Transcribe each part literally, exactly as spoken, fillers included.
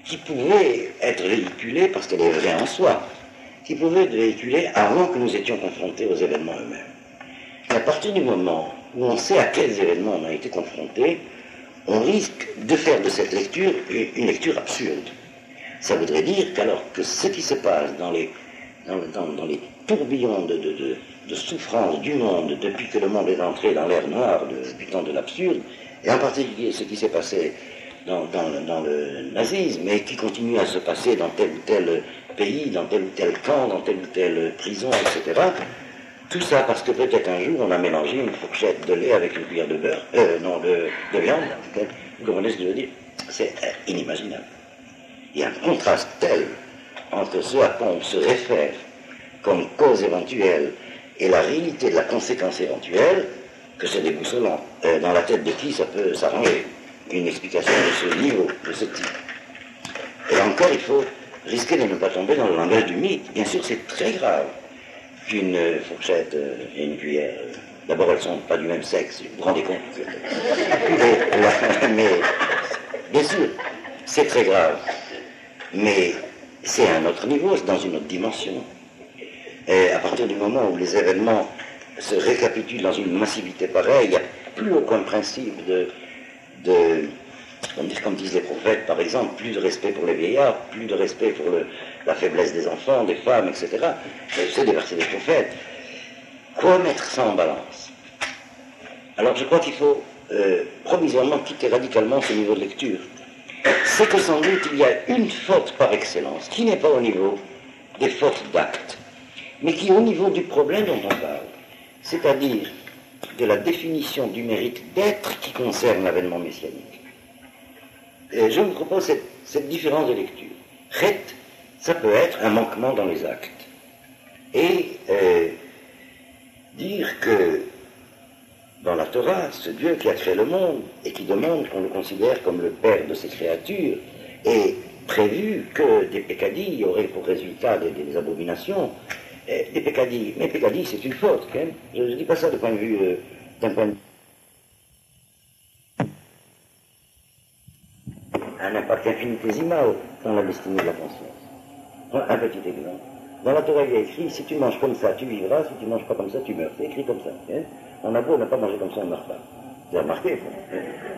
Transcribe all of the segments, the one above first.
qui pouvait être véhiculée, parce qu'elle est vraie en soi, qui pouvait être véhiculée avant que nous étions confrontés aux événements eux-mêmes. Et à partir du moment où on sait à quels événements on a été confronté, on risque de faire de cette lecture une lecture absurde. Ça voudrait dire qu'alors que ce qui se passe dans les, dans, dans, dans les tourbillons de, de, de, de souffrance du monde, depuis que le monde est entré dans l'ère noire de, du temps de l'absurde, et en particulier ce qui s'est passé dans, dans, le, dans le nazisme, et qui continue à se passer dans tel ou tel pays, dans tel ou tel camp, dans telle ou telle prison, et cetera, tout ça parce que peut-être un jour on a mélangé une fourchette de lait avec une cuillère de beurre, euh, non, de, de viande, vous comprenez ce que je veux dire? C'est euh, inimaginable. Il y a un contraste tel entre ce à quoi on se réfère comme cause éventuelle et la réalité de la conséquence éventuelle que c'est déboussolant. Euh, dans la tête de qui ça peut s'arranger une explication de ce niveau, de ce type. Et encore, il faut risquer de ne pas tomber dans le langage du mythe. Bien sûr, c'est très grave qu'une fourchette et une cuillère, d'abord elles ne sont pas du même sexe, vous vous rendez compte que... et, là, mais bien sûr, c'est très grave, mais c'est à un autre niveau, c'est dans une autre dimension. Et à partir du moment où les événements se récapitulent dans une massivité pareille, il n'y a plus aucun principe de, de comme disent les prophètes, par exemple, plus de respect pour les vieillards, plus de respect pour le, la faiblesse des enfants, des femmes, et cetera. C'est des versets des prophètes. Quoi mettre ça en balance? Alors je crois qu'il faut euh, provisoirement quitter radicalement ce niveau de lecture. C'est que sans doute il y a une faute par excellence, qui n'est pas au niveau des fautes d'actes, mais qui est au niveau du problème dont on parle, c'est-à-dire de la définition du mérite d'être qui concerne l'avènement messianique. Et je vous propose cette, cette différence de lecture. Chet, ça peut être un manquement dans les actes. Et euh, dire que dans la Torah, ce Dieu qui a créé le monde et qui demande qu'on le considère comme le père de ses créatures, est prévu que des pécadilles auraient pour résultat des, des abominations. Et des pécadilles, mais pécadilles c'est une faute, quand même. Je ne dis pas ça de point de vue, euh, d'un point de vue un impact infinitésimal dans la destinée de la conscience. Un petit exemple. Dans la Torah, il y a écrit, si tu manges comme ça, tu vivras, si tu manges pas comme ça, tu meurs. C'est écrit comme ça. Hein? On a beau ne pas manger comme ça, on ne meurt pas. Vous avez remarqué, ça?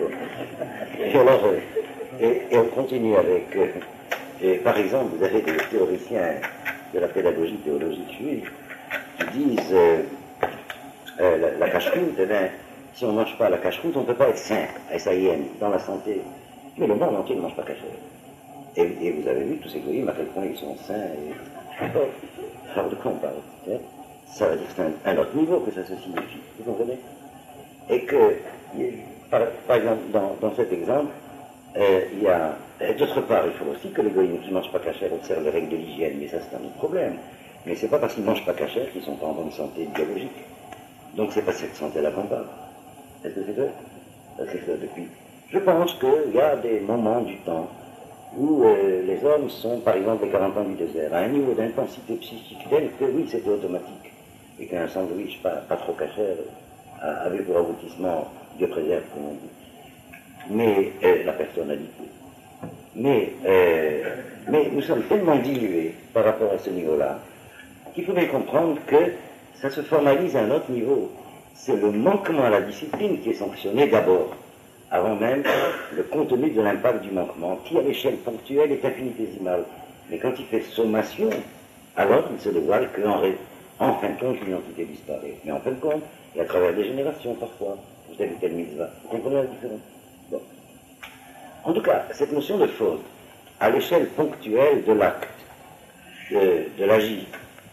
Et alors, euh, et, et on continue avec, euh, et par exemple, vous avez des théoriciens de la pédagogie théologique juive qui disent, euh, euh, la, la cache-croûte, eh bien, si on ne mange pas la cache-croûte, on ne peut pas être sain, S A I N, dans la santé. Mais le monde entier ne mange pas cachère. Et, et vous avez vu tous ces goyim à quel point ils sont sains et... Alors de quoi on parle, hein? Ça veut dire que c'est un, un autre niveau que ça se signifie, vous comprenez? Et que, par, par exemple, dans, dans cet exemple, euh, il y a... D'autre part, il faut aussi que les goyim qui ne mangent pas cachère observent les règles de l'hygiène, mais ça c'est un autre problème. Mais c'est pas parce qu'ils ne mangent pas cachère qu'ils sont pas en bonne santé biologique. Donc c'est pas cette santé-là qu'on parle. Est-ce que c'est vrai? Parce que c'est depuis... Je pense qu'il y a des moments du temps où euh, les hommes sont, par exemple, les quarante ans du désert, à un niveau d'intensité psychique tel que, oui, c'était automatique, et qu'un sandwich pas, pas trop cachère avait pour aboutissement, Dieu préserve, comme on dit, mais euh, la personnalité. Mais, euh, mais nous sommes tellement dilués par rapport à ce niveau-là, qu'il faut bien comprendre que ça se formalise à un autre niveau. C'est le manquement à la discipline qui est sanctionné d'abord, avant même le contenu de l'impact du manquement, qui à l'échelle ponctuelle est infinitésimal. Mais quand il fait sommation, alors il se dévoile qu'en en fin de compte, l'identité disparaît. Mais en fin de compte, et à travers des générations parfois, vous avez telle mitzvah. Vous comprenez la différence? Bon. En tout cas, cette notion de faute, à l'échelle ponctuelle de l'acte, de, de l'agir,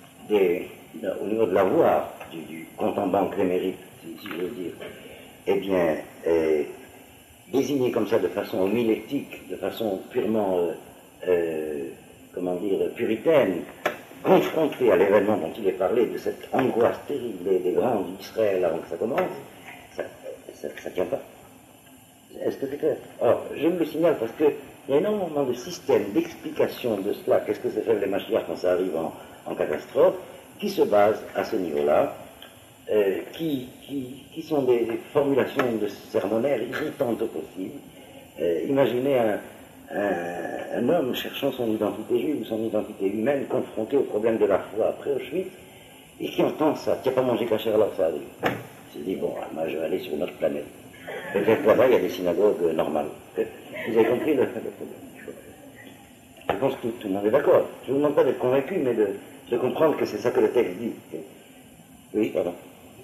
au niveau de l'avoir, du, du compte en banque des mérites, si, si je veux dire, eh bien, euh, désigné comme ça de façon homilétique, de façon purement, euh, euh, comment dire, puritaine, confronté à l'événement dont il est parlé, de cette angoisse terrible des, des grands d'Israël avant que ça commence, ça ne tient pas. Est-ce que c'est clair? Alors, je me le signale parce qu'il y a énormément de systèmes d'explication de cela, qu'est-ce que c'est faire les Mashiach quand ça arrive en, en catastrophe, qui se basent à ce niveau-là, euh, qui, qui, qui sont des, des formulations de sermonnaires irritantes au possible. Euh, imaginez un, un, un homme cherchant son identité juive ou son identité humaine, confronté au problème de la foi après Auschwitz, et qui entend ça, tu n'as pas mangé cachère alors ça arrive. Il se dit, bon, moi je vais aller sur une autre planète. Peut-être là-bas, il y a des synagogues normales. Vous avez compris le, le problème. Je pense que tout, tout le monde est d'accord. Je ne vous demande pas d'être convaincu, mais de, de comprendre que c'est ça que le texte dit. Oui, pardon.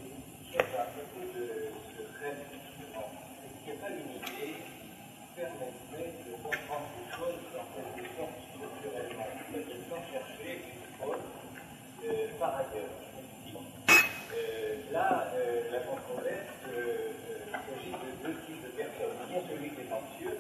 Par ailleurs, euh, là, euh, la controverse, euh, euh, il s'agit de deux types de personnes. Bien celui qui est anxieux,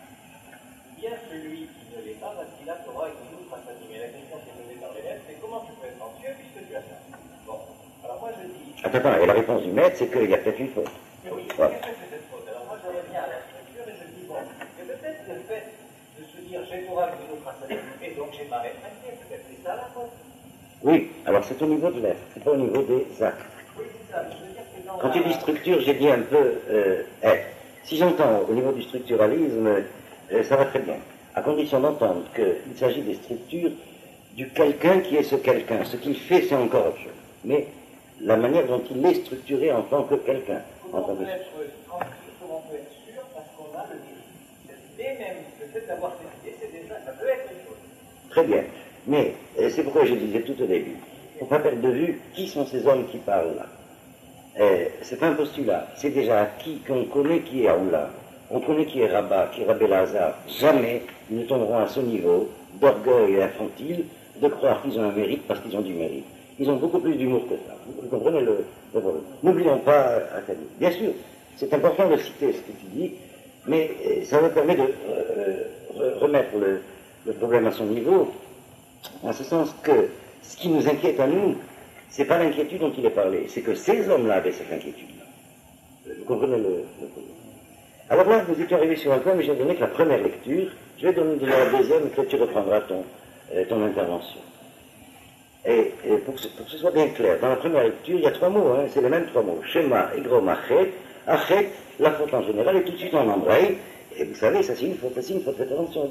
bien celui qui ne l'est pas, parce qu'il a Torah et qu'il nous face à lui. Mais la question qui est posée par l'élève, c'est comment tu peux être anxieux puisque tu as ça. Bon, alors moi je dis... Attends, attends, et la réponse du maître, c'est qu'il y a peut-être une faute. Oui, ouais. Qu'est-ce que c'est cette faute? Alors moi je reviens à la structure et je dis, bon, c'est peut-être le fait de se dire j'ai Torah et qu'il nous face à lui, et donc j'ai ma réflexion, peut-être c'est ça la faute. Oui, alors c'est au niveau de l'être, c'est pas au niveau des actes. Oui, c'est ça. Je veux dire que dans Quand la... tu dis structure, j'ai dit un peu euh, être. Si j'entends au niveau du structuralisme, euh, ça va très bien, à condition d'entendre qu'il s'agit des structures du quelqu'un qui est ce quelqu'un. Ce qu'il fait, c'est encore autre chose. Mais la manière dont il est structuré en tant que quelqu'un. En tant Comment on que... peut être tranquille, comment on peut être sûr, parce qu'on a le désir. Cette idée même, le fait d'avoir cette idée, c'est déjà, ça peut être une chose. Très bien. Mais euh, c'est pourquoi je disais tout au début, il ne faut pas perdre de vue qui sont ces hommes qui parlent là. Euh, c'est un postulat, c'est déjà acquis qu'on connaît qui est Aoula, on connaît qui est Rabat, qui est Rabbi Lazare. Jamais ils ne tomberont à ce niveau d'orgueil infantile de croire qu'ils ont un mérite parce qu'ils ont du mérite. Ils ont beaucoup plus d'humour que ça. Vous comprenez le, le problème. N'oublions pas Acadie. Bien sûr, c'est important de citer ce que tu dis, mais euh, ça me permet de euh, remettre le, le problème à son niveau. En ce sens que ce qui nous inquiète à nous, c'est pas l'inquiétude dont il est parlé, c'est que ces hommes-là avaient cette inquiétude-là. Vous comprenez le, le problème. Alors là, nous étions arrivés sur un point, mais j'ai donné que la première lecture, je vais donner la deuxième, et que tu reprendras ton, euh, ton intervention. Et, et pour, que, pour que ce soit bien clair, dans la première lecture, il y a trois mots, hein, c'est les mêmes trois mots. Shema, Egrom, Achet. Achet, la faute en général, et tout de suite on embraye. Et vous savez, ça c'est une faute, c'est une faute, faites attention.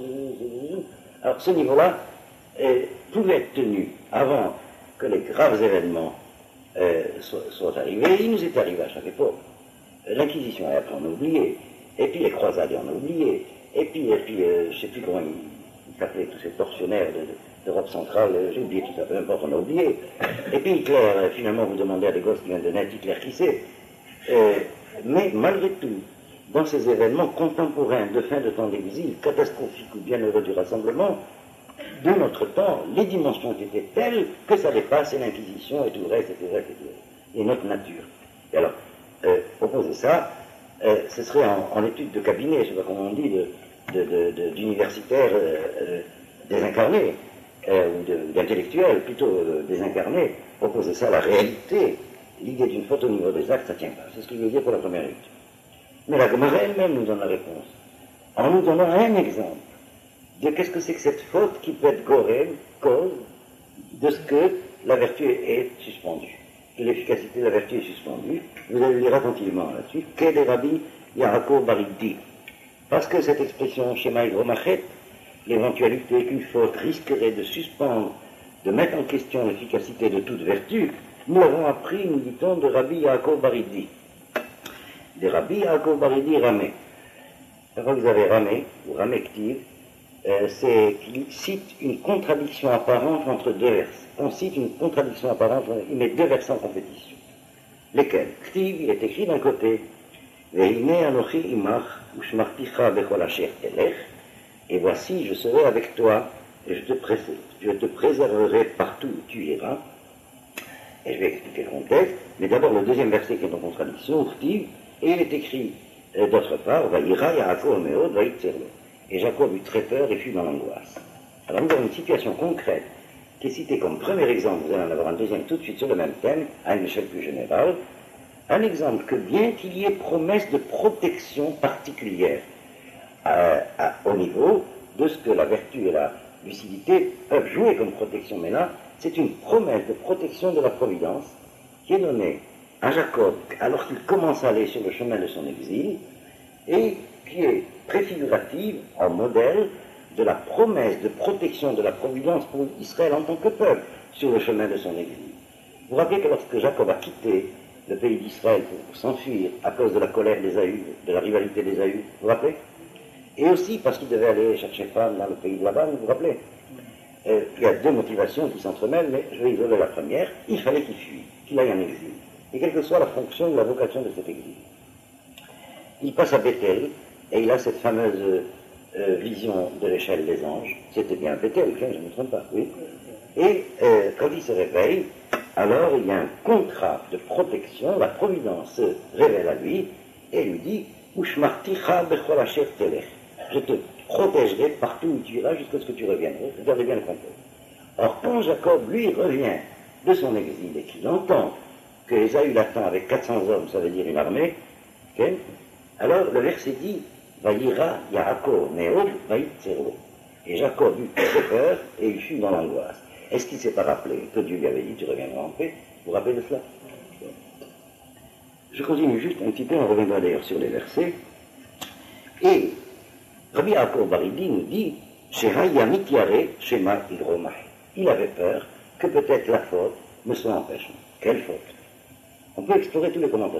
Alors ce niveau-là euh, pouvait être tenu avant que les graves événements euh, soient, soient arrivés. Il nous est arrivé à chaque époque. L'Inquisition, après on a oublié. Et puis les croisades, on a oublié. Et puis, et puis euh, je ne sais plus comment ils s'appelaient, tous ces tortionnaires de, de, d'Europe centrale, euh, j'ai oublié tout ça, peu importe, on a oublié. Et puis Hitler, euh, finalement, vous demandez à des gosses qui viennent de naître, Hitler qui sait. Euh, mais malgré tout, dans ces événements contemporains de fin de temps d'exil, catastrophiques ou bien heureux du rassemblement, de notre temps, les dimensions étaient telles que ça dépassait l'Inquisition et tout le reste, et tout le reste, et tout le reste. Et notre nature. Et alors, euh, opposer ça, euh, ce serait en, en étude de cabinet, je sais pas comment on dit, de, de, de, de, d'universitaires euh, euh, désincarnés, euh, ou de, d'intellectuels plutôt euh, désincarnés, opposer ça à la réalité. L'idée d'une faute au niveau des actes, ça ne tient pas. C'est ce que je veux dire pour la première lecture. Mais la Gemara elle-même nous donne la réponse, en nous donnant un exemple de qu'est-ce que c'est que cette faute qui peut être gorée, cause de ce que la vertu est suspendue, que l'efficacité de la vertu est suspendue. Vous allez lire attentivement là-dessus. Quel est Rabbi Yaakov Bariddi? Parce que cette expression Shema Egrom Achet, l'éventualité qu'une faute risquerait de suspendre, de mettre en question l'efficacité de toute vertu, nous l'avons appris, nous dit-on, de Rabbi Yaakov Bariddi. De Rabbi Yaakov Bariddi Ramé. Quand vous avez Ramé, ou Ramé Ktiv, euh, c'est qu'il cite une contradiction apparente entre deux versets. On cite une contradiction apparente, il met deux versets en compétition. Lesquels? Ktiv, il est écrit d'un côté, Ve'hine anochi imach, ushmarticha bechol asher telech, et voici, je serai avec toi, et je te, pré- je te préserverai partout où tu iras. Et je vais expliquer le contexte, mais d'abord le deuxième verset qui est en contradiction, Ktiv, et il est écrit euh, d'autre part, Vaïra Yaakov Meod Vaïtzerlo. Et Jacob eut très peur et fut dans l'angoisse. Alors nous avons une situation concrète qui est citée comme premier exemple, vous allez en avoir un deuxième tout de suite sur le même thème, à une échelle plus générale, un exemple que bien qu'il y ait promesse de protection particulière à, à, au niveau de ce que la vertu et la lucidité peuvent jouer comme protection, mais là, c'est une promesse de protection de la providence qui est donnée à Jacob alors qu'il commence à aller sur le chemin de son exil et qui est préfigurative en modèle de la promesse de protection de la providence pour Israël en tant que peuple sur le chemin de son exil. Vous vous rappelez que lorsque Jacob a quitté le pays d'Israël pour s'enfuir à cause de la colère d'Ésaü, de la rivalité d'Ésaü, vous vous rappelez? Et aussi parce qu'il devait aller chercher femme dans le pays de Laban, vous vous rappelez? euh, Il y a deux motivations qui s'entremêlent, mais je vais isoler la première. Il fallait qu'il fuit, qu'il aille en exil. Et quelle que soit la fonction ou la vocation de cet exil. Il passe à Bethel, et il a cette fameuse euh, vision de l'échelle des anges. C'était bien Bethel, je ne me trompe pas, oui. Et euh, quand il se réveille, alors il y a un contrat de protection, la providence se révèle à lui, et lui dit, Ushmarticha bechol asher telech. Je te protégerai partout où tu iras jusqu'à ce que tu reviennes. Regardez bien le contexte. Or, quand Jacob, lui, revient de son exil et qu'il entend que Ésaü l'attend avec quatre cents hommes, ça veut dire une armée, okay, alors le verset dit, Vayira Yaakov Meod Vayitzero. Et Jacob eut très peur et il fut dans l'angoisse. Est-ce qu'il ne s'est pas rappelé que Dieu lui avait dit, tu reviendras en paix? Vous vous rappelez de cela? Je continue juste un petit peu, on reviendra d'ailleurs sur les versets. Et Rabbi Yaakov Baridi nous dit, Shema Hidromah. Il avait peur que peut-être la faute me soit empêchée. Quelle faute? On peut explorer tous les commentateurs.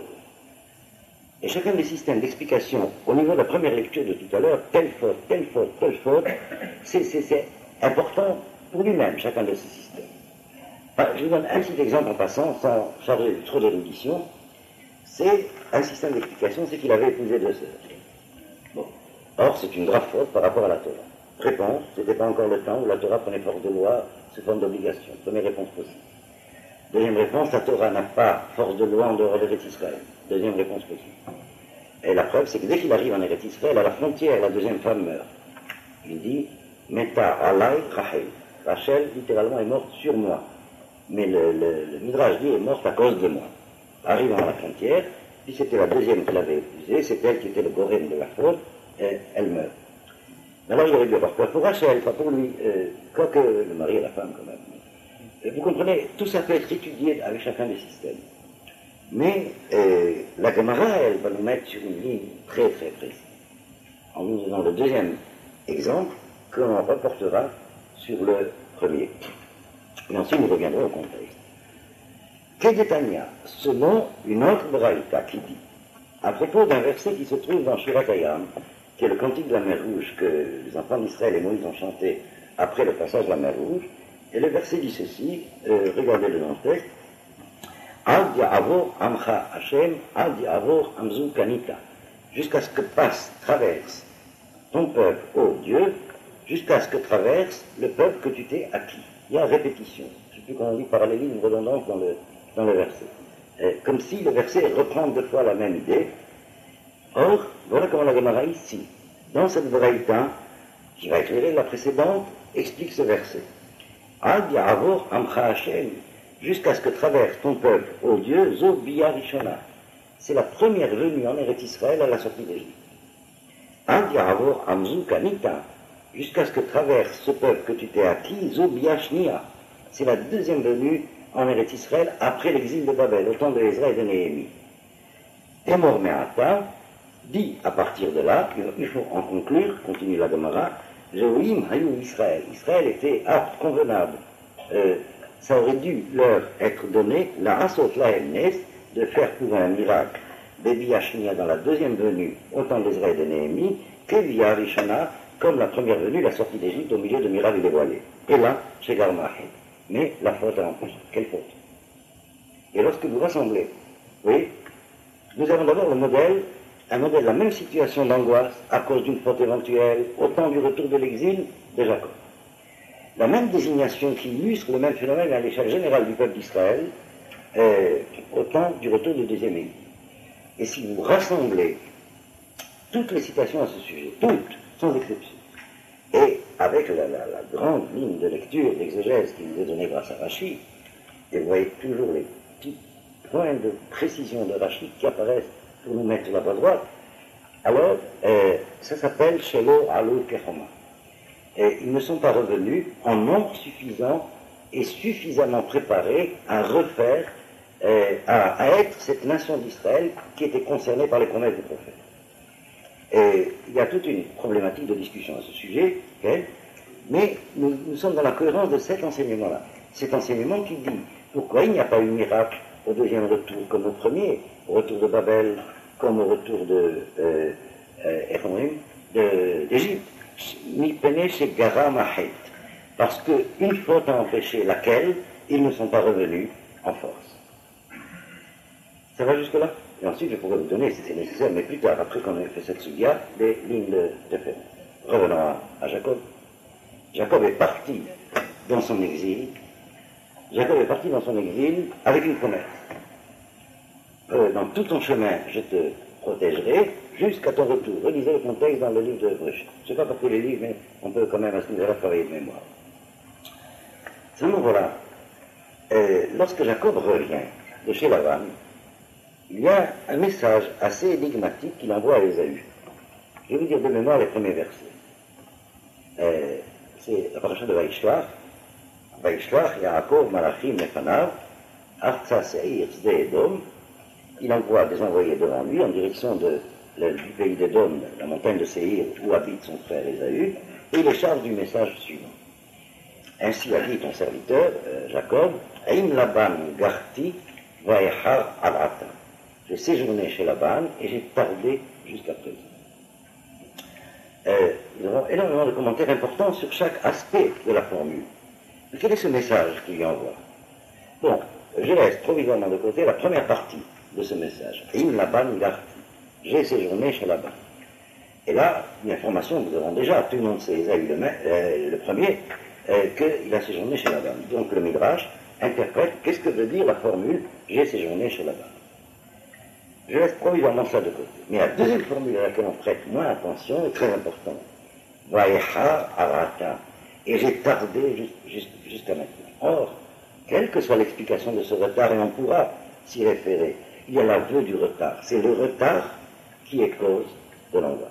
Et chacun des systèmes d'explication, au niveau de la première lecture de tout à l'heure, telle faute, telle faute, telle faute, c'est important pour lui-même, chacun de ces systèmes. Enfin, je vous donne un petit exemple en passant, sans charger trop d'érudition. C'est un système d'explication, c'est qu'il avait épousé deux sœurs. Bon. Or, c'est une grave faute par rapport à la Torah. Réponse, c'était pas encore le temps où la Torah prenait force de loi sous forme d'obligation. Première réponse possible. Deuxième réponse, la Torah n'a pas force de loi en dehors d'Eretz Israël. Deuxième réponse possible. Et la preuve, c'est que dès qu'il arrive en Eretz Israël, à la frontière, la deuxième femme meurt. Il dit, Meta alay Rachel. Rachel, littéralement, est morte sur moi. Mais le, le, le Midrash dit, est morte à cause de moi. Arrivant à la frontière, puis c'était la deuxième qui l'avait épousée, c'est elle qui était le gorème de la faute, et elle meurt. Alors il aurait dû avoir peur pour Rachel, pas pour lui, euh, quoique le mari et la femme quand même. Et vous comprenez, tout ça peut être étudié avec chacun des systèmes. Mais euh, la Gemara, elle va nous mettre sur une ligne très très précise, en nous donnant le deuxième exemple que l'on reportera sur le premier. Et ensuite nous reviendrons au contexte. Kedetania, selon une autre braïta qui dit, à propos d'un verset qui se trouve dans Shiratayam, qui est le cantique de la mer Rouge que les enfants d'Israël et Moïse ont chanté après le passage de la mer Rouge, et le verset dit ceci, euh, regardez-le dans le texte, Al di'avor amcha Hashem, al di'avor amzu kanita, jusqu'à ce que passe, traverse ton peuple, ô Dieu, jusqu'à ce que traverse le peuple que tu t'es acquis. Il y a répétition. Je ne sais plus comment on dit parallélisme, une redondance dans le, dans le verset. Euh, comme si le verset reprend deux fois la même idée. Or, voilà comment la Gemara ici, dans cette braïta, qui va éclairer la précédente, explique ce verset. Ad ya'avor amcha Hashem, jusqu'à ce que traverse ton peuple, ô Dieu, zo biya rishona. C'est la première venue en Eretz Israël à la sortie d'Égypte. Ad ya'avor amzu kanita, jusqu'à ce que traverse ce peuple que tu t'es acquis, zo biya shnia. C'est la deuxième venue en Eretz Israël après l'exil de Babel, au temps de Ezra et de Néhémie. Et Mormeata dit à partir de là, il faut en conclure, continue la Gemara, Jehoïm Hayou Israël. Israël était apte, convenable. Euh, ça aurait dû leur être donné, la Asot Laemnes, de faire pour un miracle, Bébi Hashnia dans la deuxième venue, au temps d'Ezra et de Néhémie, que via Rishana, comme la première venue, la sortie d'Égypte au milieu de miracles dévoilés. Et là, chez Garmahed. Mais la faute a empêché. Quelle faute? Et lorsque vous rassemblez, oui, nous avons d'abord le modèle, un modèle, la même situation d'angoisse à cause d'une faute éventuelle, au temps du retour de l'exil de Jacob. La même désignation qui illustre le même phénomène à l'échelle générale du peuple d'Israël, euh, au temps du retour du deuxième exil. Et si vous rassemblez toutes les citations à ce sujet, toutes, sans exception, et avec la, la, la grande ligne de lecture, d'exégèse qui nous est donnée grâce à Rashi, et vous voyez toujours les petits points de précision de Rashi qui apparaissent pour nous mettre la voie droite, alors euh, ça s'appelle Shelo Alu Kechoma. Et ils ne sont pas revenus en nombre suffisant et suffisamment préparés à refaire, euh, à, à être cette nation d'Israël qui était concernée par les promesses du prophète. Et il y a toute une problématique de discussion à ce sujet, okay, mais nous, nous sommes dans la cohérence de cet enseignement-là. Cet enseignement qui dit pourquoi il n'y a pas eu miracle au deuxième retour comme au premier, au retour de Babel, comme au retour de euh, euh, d'Égypte. Mi pene chez Gara Mahet, parce qu'une faute a empêché laquelle ils ne sont pas revenus en force. Ça va jusque-là? Et ensuite, je pourrais vous donner, si c'est nécessaire, mais plus tard, après qu'on ait fait cette sugia, des lignes de référence. Revenons à, à Jacob. Jacob est parti dans son exil. Jacob est parti dans son exil avec une promesse. Euh, dans tout ton chemin, je te protégerai jusqu'à ton retour. Relisez le contexte dans le livre de Bruch. Je ne sais pas pourquoi les livres, mais on peut quand même à ce niveau-là travailler de mémoire. Seulement voilà, euh, lorsque Jacob revient de chez Laban, il y a un message assez énigmatique qu'il envoie à Ésaü. Je vais vous dire de mémoire les premiers versets. Euh, c'est la paracha de Vaïshlach. Vaïshlach, Yaakov, Malachim, Nefanav, Artsa, Seir, Zde, Edom. Il envoie des envoyés devant lui en direction de, le, du pays d'Edom, la montagne de Seir, où habite son frère Ésaü, et il les charge du message suivant. Ainsi a dit ton serviteur, euh, Jacob, Aim Laban Garti, Vaïchar Alata. J'ai séjourné chez Laban et j'ai tardé jusqu'à présent. Euh, nous avons énormément de commentaires importants sur chaque aspect de la formule. Mais quel est ce message qu'il lui envoie? Bon, je laisse provisoirement de côté la première partie de ce message. Im Laban Garti. J'ai séjourné chez Laban. Et là, une information que nous avons déjà, tout le monde sait, Ésaü le, euh, le premier, euh, qu'il a séjourné chez Laban. Donc le Midrash interprète qu'est-ce que veut dire la formule j'ai séjourné chez Laban. Je laisse provisoirement ça de côté. Mais la deuxième formule à laquelle on prête moins attention est très importante. Vaïcha arata. Et j'ai tardé jusqu'à maintenant. Or, quelle que soit l'explication de ce retard, et on pourra s'y référer, il y a l'aveu du retard. C'est le retard qui est cause de l'angoisse.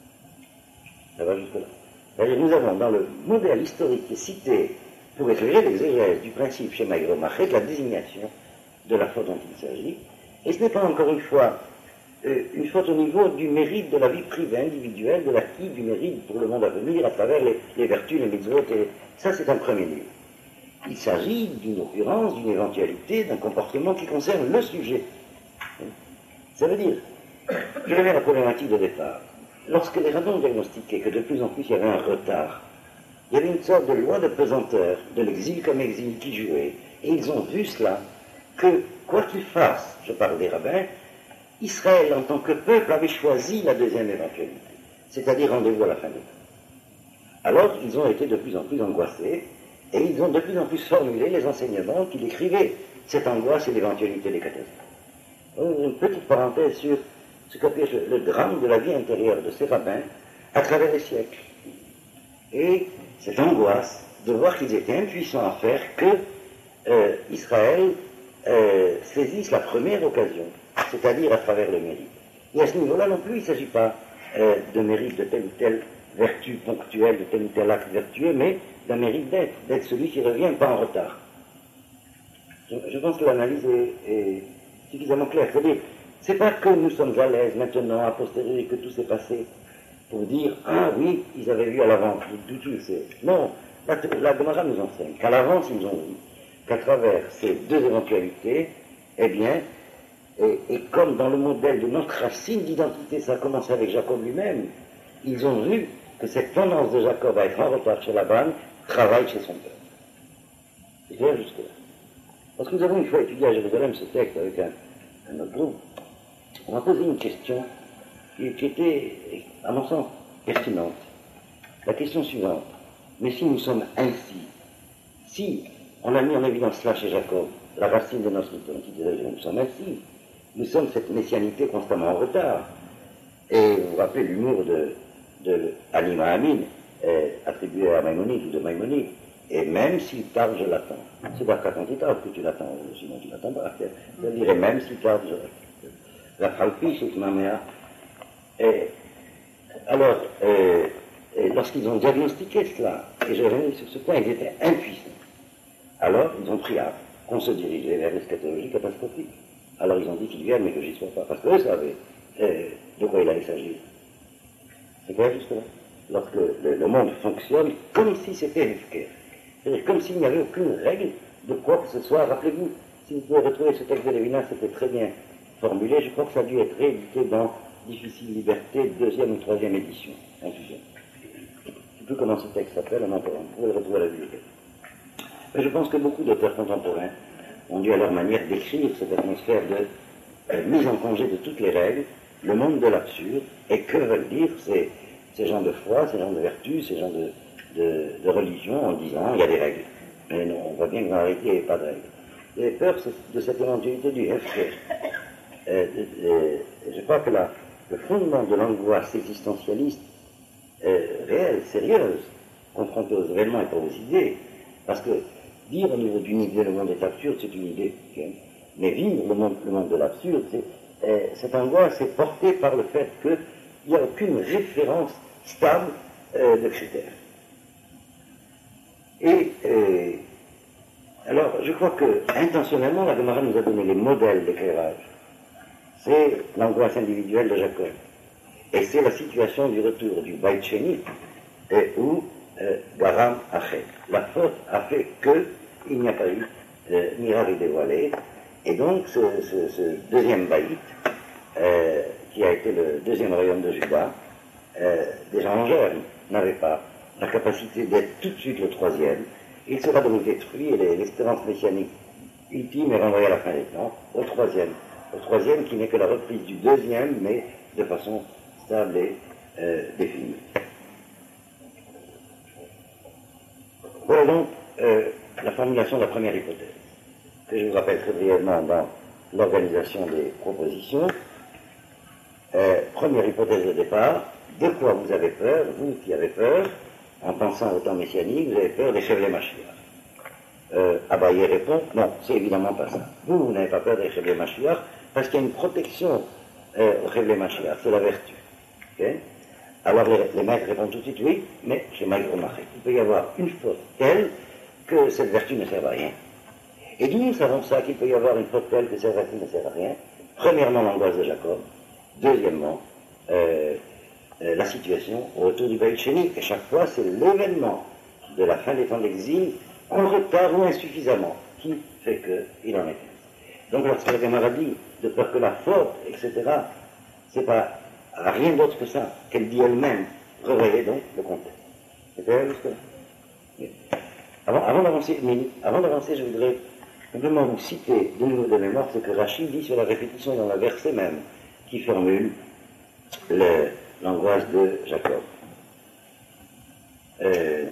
Ça va jusque-là. C'est-à-dire, nous avons dans le modèle historique qui est cité pour éclairer l'exégèse du principe chez Maïro-Machet la désignation de la faute dont il s'agit. Et ce n'est pas encore une fois euh, une faute au niveau du mérite de la vie privée individuelle, de l'acquis du mérite pour le monde à venir à travers les, les vertus, les mitzvot, et ça c'est un premier niveau. Il s'agit d'une occurrence, d'une éventualité, d'un comportement qui concerne le sujet. Ça veut dire, je reviens à la problématique de départ. Lorsque les rabbins ont diagnostiqué que de plus en plus il y avait un retard, il y avait une sorte de loi de pesanteur, de l'exil comme exil qui jouait, et ils ont vu cela, que quoi qu'il fasse, je parle des rabbins, Israël en tant que peuple avait choisi la deuxième éventualité, c'est-à-dire rendez-vous à la fin des temps. Alors ils ont été de plus en plus angoissés, et ils ont de plus en plus formulé les enseignements qui décrivaient cette angoisse et l'éventualité des catastrophes. Une petite parenthèse sur ce qu'appelle le drame de la vie intérieure de ces rabbins à travers les siècles. Et cette angoisse de voir qu'ils étaient impuissants à faire que euh, Israël euh, saisisse la première occasion, c'est-à-dire à travers le mérite. Et à ce niveau-là non plus, il ne s'agit pas euh, de mérite de telle ou telle vertu ponctuelle, de tel ou tel acte vertueux, mais d'un mérite d'être, d'être celui qui revient pas en retard. Je, je pense que l'analyse est, est suffisamment claire. C'est-à-dire, c'est pas que nous sommes à l'aise maintenant, a posteriori, que tout s'est passé, pour dire, ah oui, ils avaient vu à l'avance, d'où tu le sais. Non, la, la Gemara nous enseigne qu'à l'avance, ils ont vu qu'à travers ces deux éventualités, eh bien, et, et comme dans le modèle de notre racine d'identité, ça a commencé avec Jacob lui-même, ils ont vu que cette tendance de Jacob à être en retard chez Laban travaille chez son peuple. C'est clair jusque-là. Parce que nous avons une fois étudié à Jérusalem ce texte avec un, un autre groupe, on a posé une question qui, qui était, à mon sens, pertinente. La question suivante, mais si nous sommes ainsi, si on a mis en évidence cela chez Jacob, la racine de notre identité, nous sommes ainsi, nous sommes cette messianité constamment en retard. Et vous vous rappelez l'humour de, de Anima Amin, euh, attribué à Maïmonide ou de Maïmonide, et même s'il tarde, je l'attends. C'est pas quand il tarde que tu l'attends, sinon tu l'attends pas. Je dirais même s'il tarde, je l'attends. La Falpi, c'est ma mère. Et alors, euh, et lorsqu'ils ont diagnostiqué cela, et je reviens sur ce point, ils étaient impuissants. Alors, ils ont pris à qu'on se dirigeait vers l'eschatologie catastrophique. Alors, ils ont dit qu'ils viennent, mais que j'y sois pas, parce qu'eux savaient euh, de quoi il allait s'agir. C'est clair jusque-là? Lorsque le, le monde fonctionne comme si c'était Hefker. C'est-à-dire comme s'il n'y avait aucune règle de quoi que ce soit. Rappelez-vous, si vous pouvez retrouver ce texte de Lévinas, c'était très bien formulé. Je crois que ça a dû être réédité dans Difficile Liberté, deuxième ou troisième édition. Je ne sais plus comment ce texte s'appelle, on pourra le retrouver à la bibliothèque. Mais je pense que beaucoup d'auteurs contemporains ont dû à leur manière décrire cette atmosphère de euh, mise en congé de toutes les règles, le monde de l'absurde, et que veulent dire ces, ces gens de foi, ces gens de vertu, ces gens de, de, de religion, en disant il y a des règles. Mais non, on voit bien que dans la réalité, il n'y a pas de règles. J'ai peur de cette éventualité du Hefker. Euh, euh, je crois que la, le fondement de l'angoisse existentialiste euh, réelle, sérieuse, confrontée aux événements et pas aux idées, parce que dire au niveau d'une idée le monde est absurde, c'est une idée, okay? Mais vivre le monde, le monde de l'absurde, euh, cette angoisse est portée par le fait qu'il n'y a aucune référence stable euh, de critères. Et euh, alors, je crois que intentionnellement, la Gemara nous a donné les modèles d'éclairage. C'est l'angoisse individuelle de Jacob. Et c'est la situation du retour du Beit Sheni, où euh, Garam a fait. La faute a fait qu'il n'y a pas eu de miracle dévoilé. Et donc, ce, ce, ce deuxième Baït, euh, qui a été le deuxième royaume de Juda, euh, déjà en germe, n'avait pas la capacité d'être tout de suite le troisième. Il sera donc détruit et l'espérance messianique ultime est renvoyée à la fin des temps au troisième. Au troisième qui n'est que la reprise du deuxième, mais de façon stable et euh, définie. Voilà donc euh, la formulation de la première hypothèse, que je vous rappelle très brièvement dans l'organisation des propositions. Euh, première hypothèse de départ, de quoi vous avez peur, vous qui avez peur, en pensant au temps messianique, vous avez peur des Chevlei Mashiach. Euh, Abaye répond, non, c'est évidemment pas ça. Vous, vous n'avez pas peur des Chevlei Mashiach, parce qu'il y a une protection euh, au Chevlei Mashiach, c'est la vertu. Okay? Alors les, les maîtres répondent tout de suite, oui, mais chez Maïgro Machet, il peut y avoir une faute telle que cette vertu ne sert à rien. Et d'où nous savons ça, qu'il peut y avoir une faute telle que cette vertu ne sert à rien? Premièrement, l'angoisse de Jacob. Deuxièmement, euh, euh, la situation au retour du Beit Sheni. Et chaque fois, c'est l'événement de la fin des temps d'exil, en retard ou insuffisamment, qui fait qu'il en est ainsi. Donc lorsque la Gemara dit de peur que la faute, et cetera, c'est pas rien d'autre que ça, qu'elle dit elle-même. Revoyez donc le contexte. C'est clair jusque-là? Avant, avant d'avancer, avant d'avancer, je voudrais simplement vous citer de nouveau de mémoire ce que Rachid dit sur la répétition dans la verset même, qui formule le, l'angoisse de Jacob. Euh,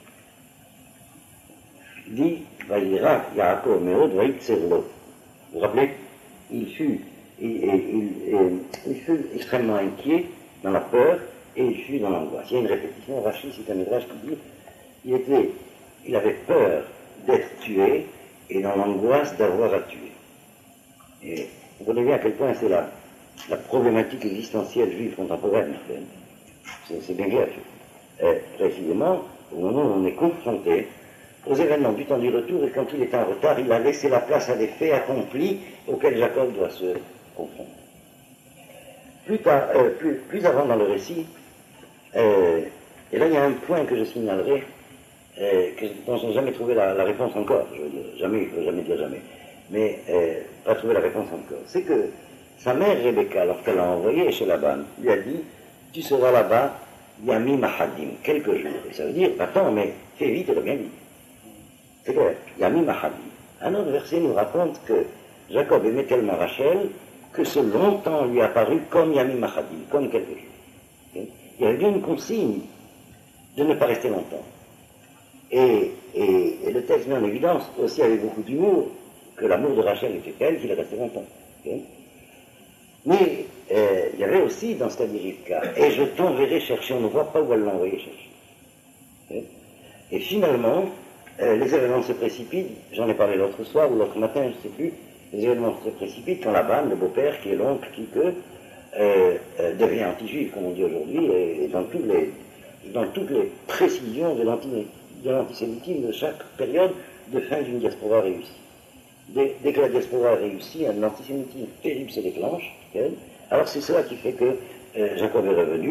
dit Vaïra Yaakov Meod Vaïtserlo. Vous vous rappelez? Il fut, il, il, il, il fut extrêmement inquiet dans la peur et il fut dans l'angoisse. Il y a une répétition. Rachid, c'est un midrash qui dit il était, il avait peur d'être tué et dans l'angoisse d'avoir à tuer. Et vous voyez bien à quel point c'est la, la problématique existentielle juive contemporaine. C'est, c'est bien clair. Euh, précisément, au moment où on est confronté aux événements du temps du retour, et quand il est en retard, il a laissé la place à des faits accomplis auxquels Jacob doit se confronter. Plus, tard, euh, plus, plus avant dans le récit, euh, et là il y a un point que je signalerai, euh, que, dont je n'ai jamais trouvé la, la réponse encore, je veux dire, jamais, il ne faut jamais dire jamais, mais euh, pas trouvé la réponse encore. C'est que sa mère Rebecca, lorsqu'elle l'a envoyé chez Laban, lui a dit, tu seras là-bas, Yami Mahadim, quelques jours. Et ça veut dire, attends, mais fais vite et reviens vite. C'est clair, Yami Mahadim. Un autre verset nous raconte que Jacob aimait tellement Rachel que ce longtemps lui a paru comme Yami Mahadim, comme quelques jours. Okay? Il y avait bien une consigne de ne pas rester longtemps. Et, et, et le texte met en évidence, aussi avec beaucoup d'humour, que l'amour de Rachel était tel qu'il est resté longtemps. Okay? Mais euh, il y avait aussi dans ce cas d'Irivka, et je t'enverrai chercher, on ne voit pas où elle l'a envoyé chercher. Okay? Et finalement, euh, les événements se précipitent, j'en ai parlé l'autre soir ou l'autre matin, je ne sais plus, les événements se précipitent quand Laban, le beau-père, qui est l'oncle, qui que, euh, euh, devient anti-juif, comme on dit aujourd'hui, et, et dans, tous les, dans toutes les précisions de, l'anti, de l'antisémitisme de chaque période de fin d'une diaspora réussie. Dès, dès que la diaspora a réussi, un antisémitisme terrible se déclenche. Okay? Alors c'est cela qui fait que euh, Jacob est revenu,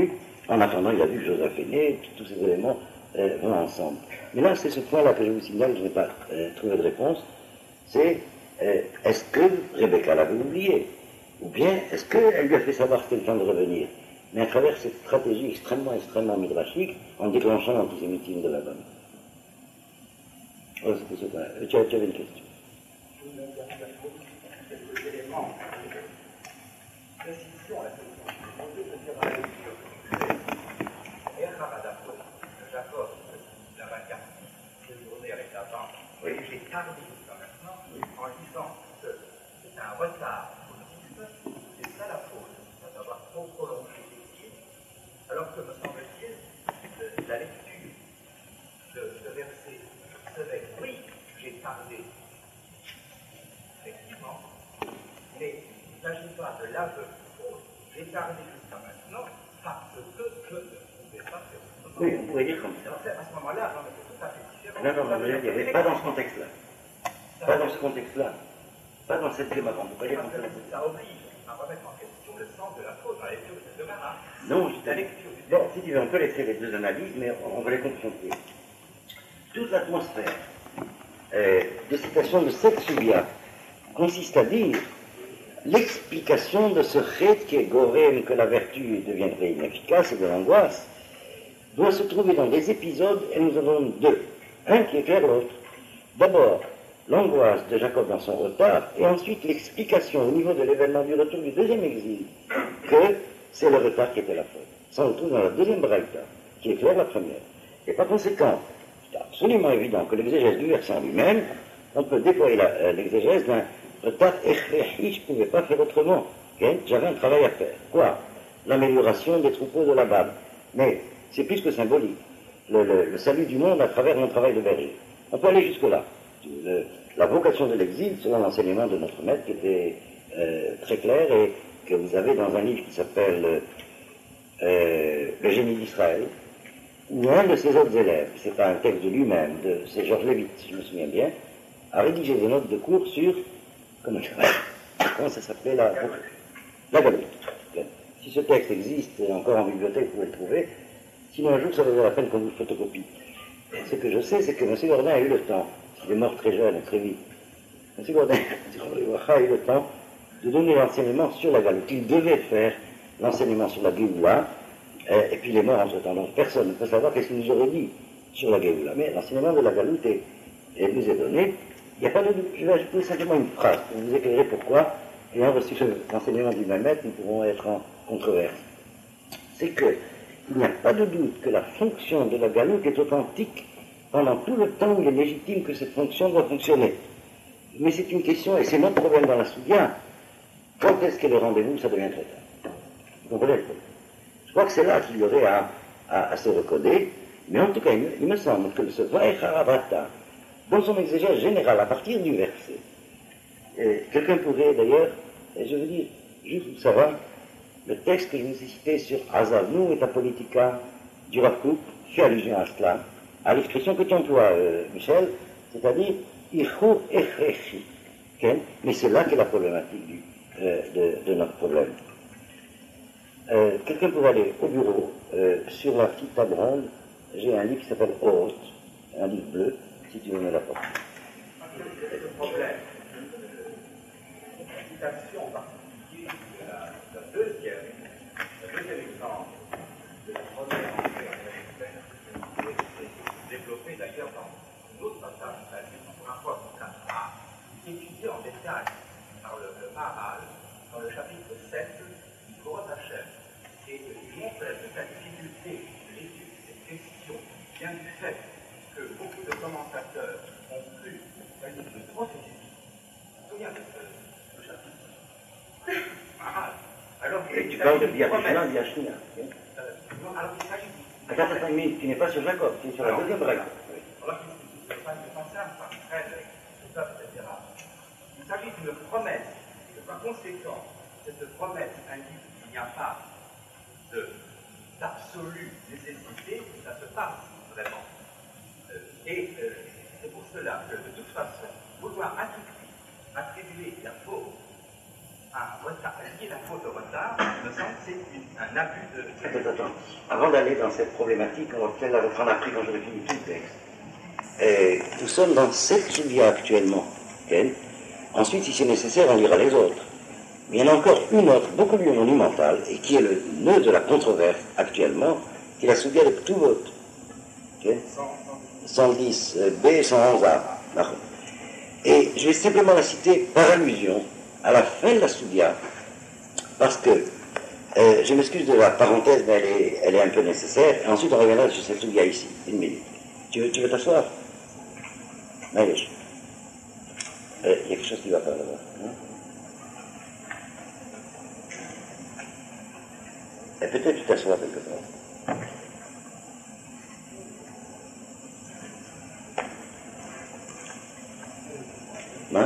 En attendant, il a vu que Joseph est né, tous ces éléments euh, vont ensemble. Mais là, c'est ce point-là que je vous signale, je n'ai pas euh, trouvé de réponse, c'est euh, est-ce que Rebecca l'avait oublié? Ou bien est-ce qu'elle lui a fait savoir que c'était le temps de revenir? Mais à travers cette stratégie extrêmement, extrêmement midrashique, en déclenchant l'antisémitisme de la bonne. Oh, c'était ce point-là. Tu, tu avais une question? Je vous donne quelques éléments. Précision à la question. On peut se dire à la lecture que Jacob, la vainqueur, s'est tourné avec la banque. Et j'ai tardé jusqu'à maintenant en disant que c'est un retard positif, c'est ça la faute, c'est d'avoir trop prolongé les tirs, alors que, me semble-t-il, la lecture de ce verset serait oui, j'ai tardé, effectivement, mais il ne s'agit pas de l'aveu de faute, j'ai tardé jusqu'à maintenant parce que je ne pouvais pas faire. Oui, on pourrait dire comme ça. À ce moment-là, non, mais c'est tout à fait différent. Non, non, non, je veux dire, pas dans ce contexte-là. Pas dans ce contexte-là. Pas dans cette démarche. On peut pas dire comme ça. Ça oblige à remettre en question le sens de la faute dans la lecture de Mara. Non, je la lecture. Bon, si tu veux, on peut laisser les deux analyses, mais on va les confronter. Toute l'atmosphère euh, de citation de cette subia consiste à dire l'explication de ce fait qui est gorème, que la vertu deviendrait inefficace et de l'angoisse, doit se trouver dans des épisodes, et nous en avons deux. Un qui éclaire l'autre. D'abord, l'angoisse de Jacob dans son retard, et ensuite l'explication au niveau de l'événement du retour du deuxième exil, que c'est le retard qui était la faute. Ça, on le trouve dans la deuxième braïta, qui éclaire la première. Et par conséquent, c'est absolument évident que l'exégèse du verset en lui-même, on peut déployer la, euh, l'exégèse d'un retard echrehi, je ne pouvais pas faire autrement. Okay? J'avais un travail à faire. Quoi? L'amélioration des troupeaux de la Bab. Mais c'est plus que symbolique. Le, le, le salut du monde à travers mon travail de berger. On peut aller jusque-là. Le, la vocation de l'exil, selon l'enseignement de notre maître, qui était euh, très clair et que vous avez dans un livre qui s'appelle euh, Le génie d'Israël, où un de ses autres élèves, c'est pas un texte de lui-même, de, c'est Georges Lévit, si je me souviens bien, a rédigé des notes de cours sur, comment, comment ça s'appelait, la, la galoute. Si ce texte existe encore en bibliothèque, vous pouvez le trouver. Sinon, un jour, ça vaut la peine qu'on vous le photocopie. Ce que je sais, c'est que M. Gordin a eu le temps, il est mort très jeune et très vite, M. Gordin a eu le temps de donner l'enseignement sur la galoute. Il devait faire l'enseignement sur la Géoula, et puis il est mort entre-temps. Donc personne ne peut savoir qu'est-ce qu'il nous aurait dit sur la Géoula. Mais l'enseignement de la galoute est, est, nous est donné. Il n'y a pas de doute. Je vais ajouter simplement une phrase pour vous éclairer pourquoi, ayant reçu l'enseignement du même maître, nous pourrons être en controverse. C'est que il n'y a pas de doute que la fonction de la galoute est authentique pendant tout le temps où il est légitime que cette fonction doit fonctionner. Mais c'est une question, et c'est notre problème dans la Soudia, quand est-ce que le rendez-vous, ça devient trop tard? Vous comprenez le problème? Je crois que c'est là qu'il y aurait à, à, à se recoder, mais en tout cas, il, il me semble que ce Vaïcharavata, dans son exégèse générale, à partir du verset, quelqu'un pourrait d'ailleurs, et je veux dire, juste pour savoir, le texte que je vous ai cité sur Azavnu et ta politica du Rav Kook fait allusion à cela, à l'expression que tu emploies, euh, Michel, c'est-à-dire Ichur Echrechi. Okay? Mais c'est là qu'est la problématique du, euh, de, de notre problème. Euh, quelqu'un pourrait aller au bureau, euh, sur la petite table ronde, j'ai un livre qui s'appelle Haute, un livre bleu, si tu veux me l'apporter. C'est le problème. La citation en particulier de la, la deuxième, le deuxième exemple de la première entrée en développé d'ailleurs dans une autre passage de la vie, pour un fois pour quatre A, étudié en détail par le, le Maharal dans le chapitre sept du Korot Hachem. Et il montre toute la difficulté de l'étude de cette question vient du fait que beaucoup de commentateurs ont cru qu'un livre de prophétie. Vous vous souvenez de ce chapitre? Ah, alors, et tu parles de Biachina, Biachina. Non, alors il s'agit. Attends, attends, mais tu n'es pas sur Jacob, tu es sur la deuxième braïta. Alors, il ne pas simple, par crème, tout ça, et cetera. Il s'agit d'une promesse, et par conséquent, cette promesse indique qu'il n'y a pas d'absolue nécessité, ça se passe vraiment. Euh, et euh, c'est pour cela que, de toute façon, vouloir à tout prix attribuer la faute un retard. Ce qui est la faute au retard, me semble, c'est un abus de... Attends, attends. Avant d'aller dans cette problématique, on va peut-être la reprendre après quand j'aurai fini tout le texte. Euh, nous sommes dans cette sujet actuellement. Okay? Ensuite, si c'est nécessaire, on lira les autres. Mais il y en a encore une autre, beaucoup plus monumentale, et qui est le nœud de la controverse actuellement, qui est la Soudia de Ktuvot. Okay? cent dix B, cent onze A. Et je vais simplement la citer par allusion à la fin de la Soudia, parce que, euh, je m'excuse de la parenthèse, mais elle est, elle est un peu nécessaire, et ensuite on reviendra sur cette Soudia ici, une minute. Tu veux, tu veux t'asseoir? Allez, il euh, y a quelque chose qui ne va pas là-bas. Hein? Et peut-être tu t'assois quelque part. Hein?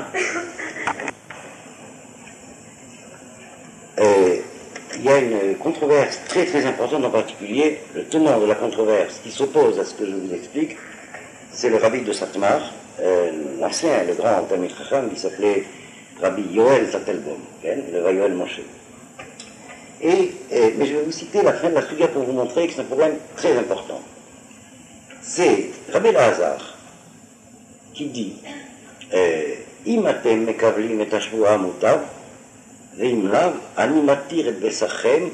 Euh, il y a une controverse très très importante, en particulier le tenant de la controverse qui s'oppose à ce que je vous explique, c'est le rabbi de Satmar, euh, l'ancien, le grand Talmid Chacham, qui s'appelait Rabbi Yoel Sattelbaum, okay, le Rabbi Yoel Moshe. Et, et, mais je vais vous citer la fin de la Soudia pour vous montrer que c'est un problème très important. C'est Rabbi Lazar qui dit Imatem mekavlim et hashvua mutav ve'im lav ani matir et besachem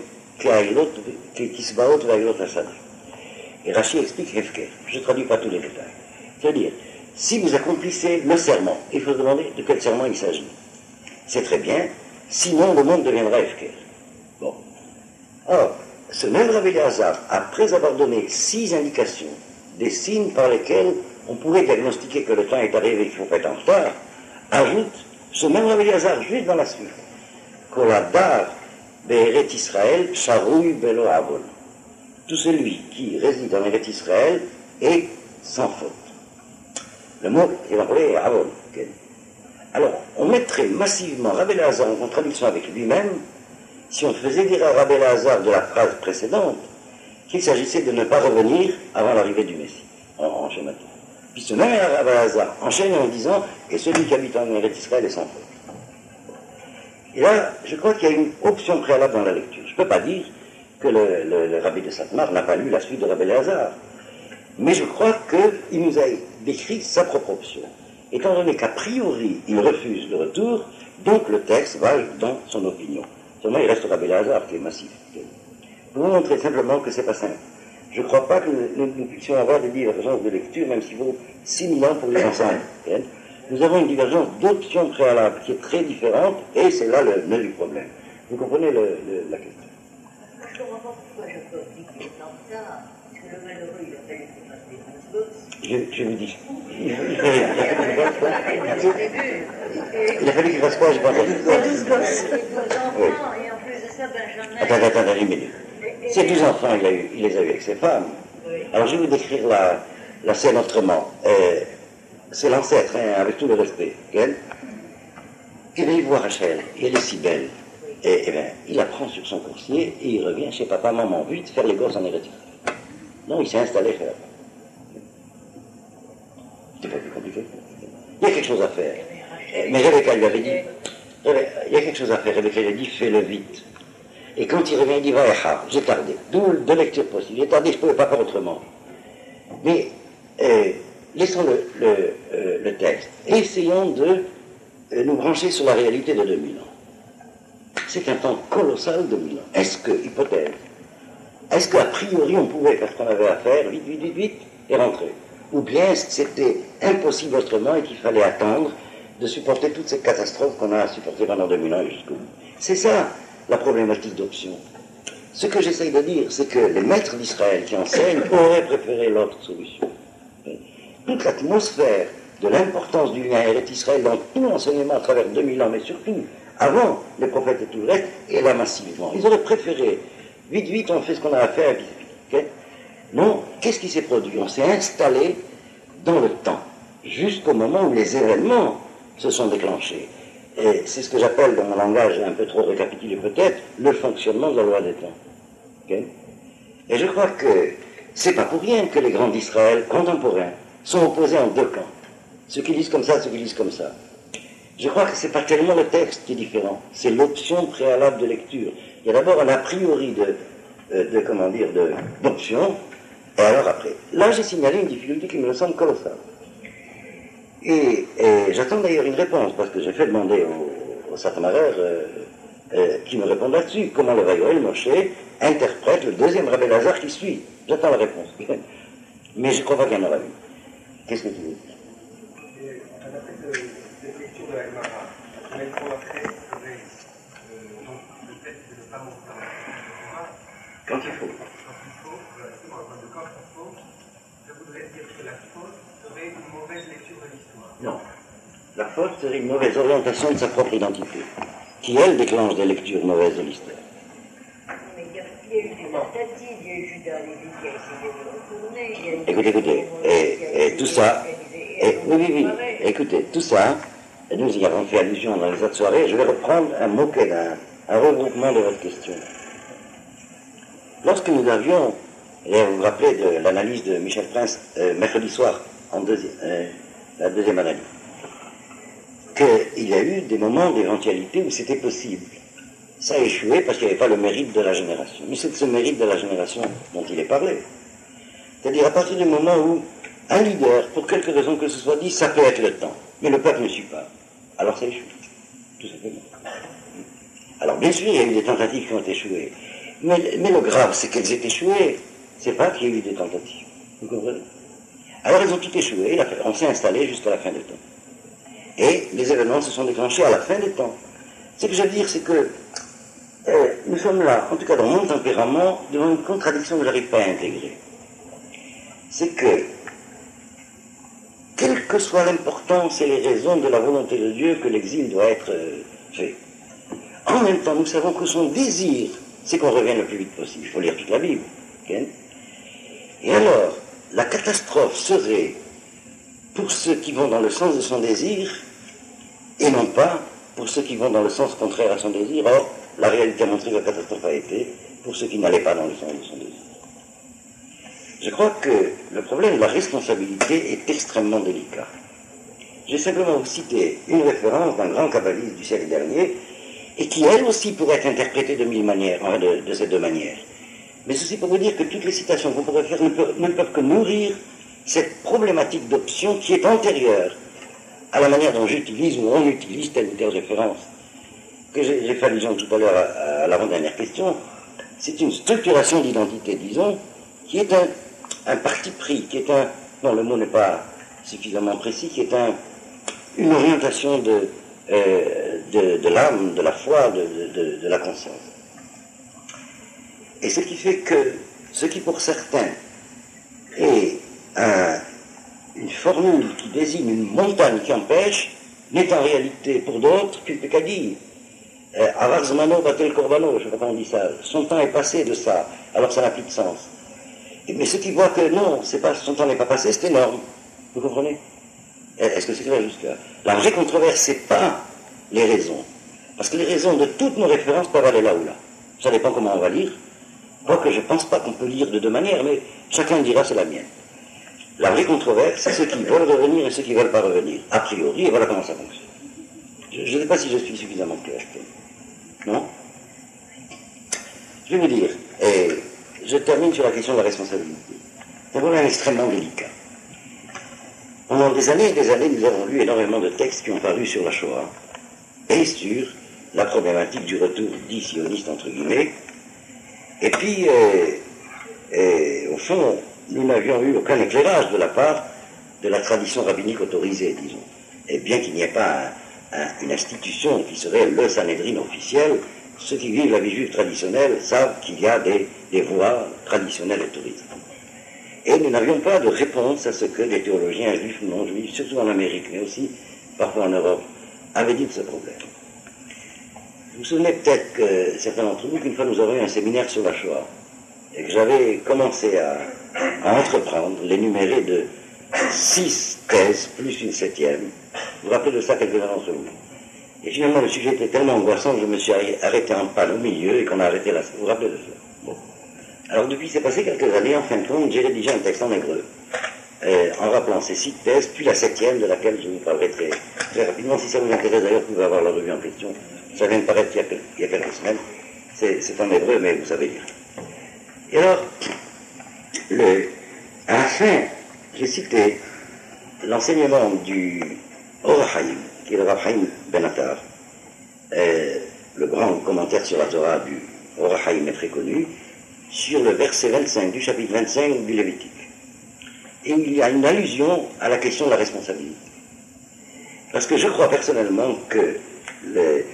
kisbaot ve'ailot hashadeh. Et Rashi explique Hefker. Je ne traduis pas tous les détails. C'est-à-dire, si vous accomplissez le serment, il faut se demander de quel serment il s'agit. C'est très bien, sinon le monde deviendra Hefker. Bon. Or, ce même Rabbi Elazar, après avoir donné six indications, des signes par lesquels on pourrait diagnostiquer que le temps est arrivé et qu'il faut être en retard, ajoute, ce même Rabbi Elazar, juste dans la suite, Koladar Be'eret Israël, Sharoui Belo Avol. Tout celui qui réside en Eretz Israël est sans faute. Le mot qui est employé est Avol. Okay. Alors, on mettrait massivement Rabbi Elazar en contradiction avec lui-même si on faisait dire à Rabbi Elazar de la phrase précédente qu'il s'agissait de ne pas revenir avant l'arrivée du Messie, en, en schématique. Puis ce même Rabbi Elazar enchaîne en disant « Et celui qui habite en Eretz Israël est sans faute ». Et là, je crois qu'il y a une option préalable dans la lecture. Je ne peux pas dire que le, le, le rabbi de Satmar n'a pas lu la suite de Rabbi Elazar. Mais je crois qu'il nous a décrit sa propre option. Étant donné qu'a priori, il refuse le retour, donc le texte va dans son opinion. Seulement, il reste Rabbi Elazar qui est massif. Pour vous montrer simplement que c'est pas simple. Je ne crois pas que nous, nous puissions avoir des divergences de lecture, même s'il vaut six mille ans pour les ensemble. Nous avons une divergence d'options préalables qui est très différente, et c'est là le nœud du problème. Vous comprenez le, le, la question? Je ne comprends pas pourquoi je peux dire qu'il est en retard, parce que le malheureux, il a fallu qu'il fasse des grosses gosses. Je, je vous dis. Il, il, il, il a fallu qu'il fasse quoi? Je pense. douze gosses. douze enfants, et en plus de ça, Benjamin. Attends, attends, attends, une minute. Ces douze enfants, il, a eu, il les a eus avec ses femmes. Alors je vais vous décrire la, la scène autrement. Euh, c'est l'ancêtre, hein, avec tout le respect. Okay? Il va y voir Rachel, et elle est si belle. Et, et bien, il la prend sur son coursier et il revient chez papa, maman, vite faire les gosses en Eretz Israël. Non, il s'est installé faire. C'est pas plus compliqué. Il y a quelque chose à faire. Mais Rebecca lui avait dit, il y a quelque chose à faire. Rebecca lui a dit, fais-le vite. Et quand il revient, il dit, va, j'ai tardé. D'où deux lectures possibles. J'ai tardé, je ne pouvais pas faire autrement. Mais, euh, laissons le, le, euh, le texte. Et essayons de euh, nous brancher sur la réalité de deux mille ans. C'est un temps colossal de mille ans. Est-ce que, hypothèse, est-ce qu'a priori on pouvait faire ce qu'on avait à faire, vite, vite, vite, vite, et rentrer? Ou bien est-ce que c'était impossible autrement et qu'il fallait attendre de supporter toutes ces catastrophes qu'on a supportées pendant deux mille ans et jusqu'au bout? C'est ça la problématique d'option. Ce que j'essaye de dire, c'est que les maîtres d'Israël qui enseignent auraient préféré l'autre solution. Toute l'atmosphère de l'importance du lien Eretz Israël dans tout l'enseignement à travers deux mille ans, mais surtout avant les prophètes et tout le reste, et là massivement. Ils auraient préféré, vite, vite, on fait ce qu'on a à faire, vite, vite. Okay? Non, qu'est-ce qui s'est produit? On s'est installé dans le temps, jusqu'au moment où les événements se sont déclenchés. Et c'est ce que j'appelle, dans mon langage un peu trop récapitulé peut-être, le fonctionnement de la loi des temps. Okay? Et je crois que c'est pas pour rien que les grands d'Israël contemporains sont opposés en deux camps. Ceux qui lisent comme ça, ceux qui lisent comme ça. Je crois que ce n'est pas tellement le texte qui est différent, c'est l'option préalable de lecture. Il y a d'abord un a priori de, de, de comment dire, d'option, et alors après. Là, j'ai signalé une difficulté qui me semble colossale. Et, et j'attends d'ailleurs une réponse, parce que j'ai fait demander au, au Satmarer euh, euh, qui me répond là-dessus, comment le Vayoel Moshe interprète le deuxième Rabbi Lazare qui suit. J'attends la réponse. Mais je crois pas qu'il y en aura une. Qu'est-ce que tu veux dire? On a fait de, cette lecture de la Gemara. On a une fois après, serait euh, donc le fait de ne pas monter dans la Gemara. Quand il faut. Quand il faut, voilà, c'est bon, quand il faut, je voudrais dire que la faute serait une mauvaise lecture de l'histoire. Non. La faute serait une mauvaise orientation de sa propre identité, qui elle déclenche des lectures mauvaises de l'histoire. Mais il y a eu des tentatives, il y a eu Judas Lévi qui a essayé de retourner. Écoutez, écoutez, et, et tout ça, et, oui, oui, oui, écoutez, tout ça, et nous y avons fait allusion dans les autres soirées, je vais reprendre un mot qu'est un, un regroupement de votre question. Lorsque nous avions, et vous vous rappelez de l'analyse de Michel Prince, euh, mercredi soir, en deuxième, euh, la deuxième analyse, qu'il y a eu des moments d'éventualité où c'était possible. Ça a échoué parce qu'il n'y avait pas le mérite de la génération. Mais c'est de ce mérite de la génération dont il est parlé. C'est-à-dire à partir du moment où un leader, pour quelque raison que ce soit dit, ça peut être le temps, mais le peuple ne suit pas. Alors ça échoue, tout simplement. Alors bien sûr, il y a eu des tentatives qui ont échoué, mais, mais le grave, c'est qu'elles aient échoué. C'est pas qu'il y a eu des tentatives. Vous comprenez? Alors elles ont toutes échoué, on s'est installé jusqu'à la fin des temps. Et les événements se sont déclenchés à la fin des temps. Ce que je veux dire, c'est que euh, nous sommes là, en tout cas dans mon tempérament, devant une contradiction que je n'arrive pas à intégrer. C'est que, quelle que soit l'importance et les raisons de la volonté de Dieu, que l'exil doit être euh, fait, en même temps, nous savons que son désir, c'est qu'on revienne le plus vite possible. Il faut lire toute la Bible. Okay? Et alors, la catastrophe serait pour ceux qui vont dans le sens de son désir, et non pas pour ceux qui vont dans le sens contraire à son désir. Or, la réalité a montré que la catastrophe a été pour ceux qui n'allaient pas dans le sens de son désir. Je crois que le problème de la responsabilité est extrêmement délicat. J'ai simplement vous cité une référence d'un grand kabbaliste du siècle dernier, et qui elle aussi pourrait être interprétée de mille manières, enfin de, de ces deux manières. Mais ceci pour vous dire que toutes les citations qu'on pourrait faire ne peuvent, ne peuvent que nourrir cette problématique d'option qui est antérieure à la manière dont j'utilise ou on utilise telle ou telle référence. Que j'ai, j'ai fait allusion tout à l'heure à, à l'avant-dernière question, c'est une structuration d'identité, disons, qui est un, un parti pris, qui est un, non le mot n'est pas suffisamment précis, qui est un, une orientation de, euh, de, de l'âme, de la foi, de, de, de la conscience. Et ce qui fait que, ce qui pour certains est un, une formule qui désigne une montagne qui empêche, n'est en réalité pour d'autres qu'une pécadille. Avar Zmano batel Korbano, je ne sais pas comment on dit ça. Son temps est passé de ça, alors ça n'a plus de sens. Mais ceux qui voient que non, c'est pas, son temps n'est pas passé, c'est énorme. Vous comprenez? Est-ce que c'est clair jusque-là? La vraie controverse, c'est pas les raisons. Parce que les raisons de toutes nos références peuvent aller là ou là. Ça dépend comment on va lire. Quoique je ne pense pas qu'on peut lire de deux manières, mais chacun dira c'est la mienne. La vraie controverse, c'est ceux qui veulent revenir et ceux qui ne veulent pas revenir. A priori, et voilà comment ça fonctionne. Je ne sais pas si je suis suffisamment clair. Non? Je vais vous dire, et je termine sur la question de la responsabilité. C'est un problème extrêmement délicat. Pendant des années et des années, nous avons lu énormément de textes qui ont paru sur la Shoah et sur la problématique du retour dit sioniste, entre guillemets. Et puis, euh, et, au fond, nous n'avions eu aucun éclairage de la part de la tradition rabbinique autorisée, disons. Et bien qu'il n'y ait pas un, un, une institution qui serait le Sanhédrin officiel, ceux qui vivent la vie juive traditionnelle savent qu'il y a des, des voies traditionnelles autorisées. Et nous n'avions pas de réponse à ce que les théologiens juifs ou non juifs, surtout en Amérique, mais aussi parfois en Europe, avaient dit de ce problème. Vous vous souvenez peut-être que certains d'entre vous, qu'une fois nous avons eu un séminaire sur la Shoah, et que j'avais commencé à, à entreprendre, l'énumérer de six thèses plus une septième. Vous vous rappelez de ça quelques-uns d'entre vous? Et finalement, le sujet était tellement angoissant que je me suis arrêté en panne au milieu et qu'on a arrêté là. Vous vous rappelez de ça? Bon. Alors depuis, c'est passé quelques années, en fin de compte, j'ai rédigé un texte en hébreu, euh, en rappelant ces six thèses, puis la septième de laquelle je vous parlerai très, très rapidement. Si ça vous intéresse d'ailleurs, vous pouvez avoir la revue en question. Ça vient de paraître il y a, quel- il y a quelques semaines. C'est, c'est en hébreu, mais vous savez lire. Et alors, le, à la fin, j'ai cité l'enseignement du Or HaChaim, qui est le Rav Chaim Ben Attar, euh, le grand commentaire sur la Torah du Or HaChaim est très connu, sur le verset vingt-cinq du chapitre vingt-cinq du Lévitique. Et il y a une allusion à la question de la responsabilité. Parce que je crois personnellement que le,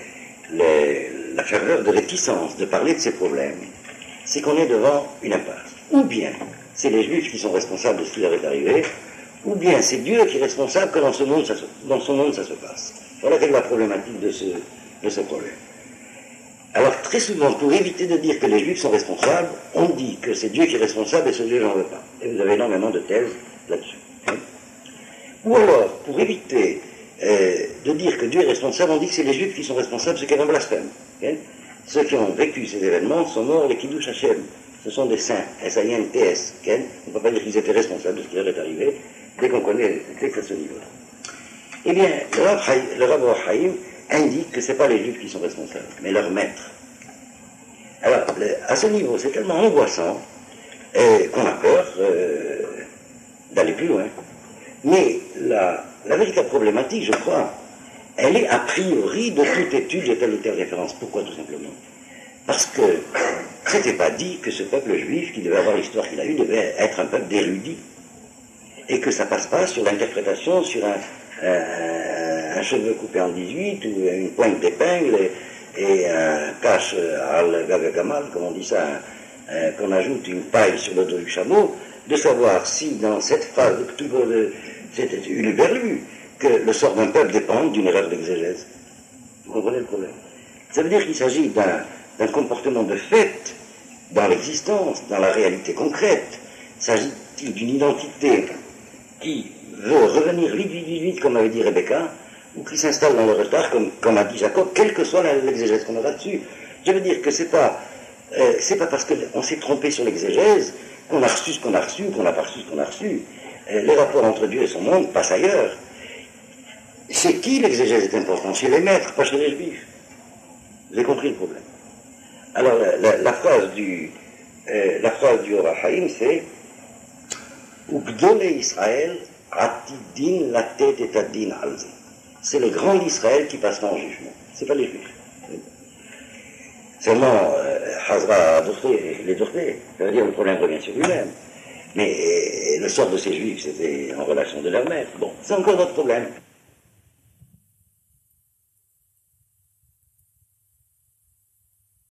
le, la faveur de réticence de parler de ces problèmes, c'est qu'on est devant une impasse. Ou bien c'est les Juifs qui sont responsables de ce qui leur est arrivé, ou bien c'est Dieu qui est responsable que dans ce monde ça se, dans son monde ça se passe. Voilà quelle est la problématique de ce, de ce problème. Alors très souvent, pour éviter de dire que les Juifs sont responsables, on dit que c'est Dieu qui est responsable et ce Dieu n'en veut pas. Et vous avez énormément de thèses là-dessus. Hein. Ou alors, pour éviter euh, de dire que Dieu est responsable, on dit que c'est les Juifs qui sont responsables, ce qui est un blasphème. Hein. Ceux qui ont vécu ces événements sont morts, les Kiddush Hashem. Ce sont des saints, S A I N T S. On ne peut pas dire qu'ils étaient responsables de ce qui leur est arrivé, dès qu'on connaît les textes à ce niveau-là. Eh bien, le Rav Chaim, le Rav Or HaChaim indique que ce n'est pas les Juifs qui sont responsables, mais leurs maîtres. Alors, le, à ce niveau, c'est tellement angoissant euh, qu'on a peur euh, d'aller plus loin. Mais la, la véritable problématique, je crois, elle est a priori de toute étude de telle ou telle référence. Pourquoi, tout simplement? Parce que c'était pas dit que ce peuple juif, qui devait avoir l'histoire qu'il a eue, devait être un peuple d'érudits. Et que ça passe pas sur l'interprétation, sur un, un, un cheveu coupé en dix-huit, ou une pointe d'épingle, et, et un cache al-gagagamal, comme on dit ça, un, un, qu'on ajoute une paille sur le dos du chameau, de savoir si dans cette phase de K'tubo, c'était uluberlu, que le sort d'un peuple dépend d'une erreur d'exégèse. Vous comprenez le problème? Ça veut dire qu'il s'agit d'un, d'un comportement de fait dans l'existence, dans la réalité concrète. S'agit-il d'une identité qui veut revenir vite, vite, vite, vite, comme avait dit Rebecca, ou qui s'installe dans le retard, comme, comme a dit Jacob, quelle que soit l'exégèse qu'on aura dessus. Je veux dire que c'est pas, euh, c'est pas parce qu'on s'est trompé sur l'exégèse qu'on a reçu ce qu'on a reçu, qu'on n'a pas reçu ce qu'on a reçu. Euh, les rapports entre Dieu et son monde passent ailleurs. Chez qui l'exégèse est importante? Chez les maîtres, pas chez les juifs. Vous avez compris le problème. Alors, la, la, la phrase du, euh, la phrase du Or HaChaim, c'est Ugdole Israël atidin latet et adin alze. C'est le grand Israël qui passera en jugement. C'est pas les juifs. Seulement, Hazra euh, les Dorté, ça veut dire le problème revient sur lui-même. Mais euh, le sort de ces juifs, c'était en relation de leur maître. Bon, c'est encore notre problème.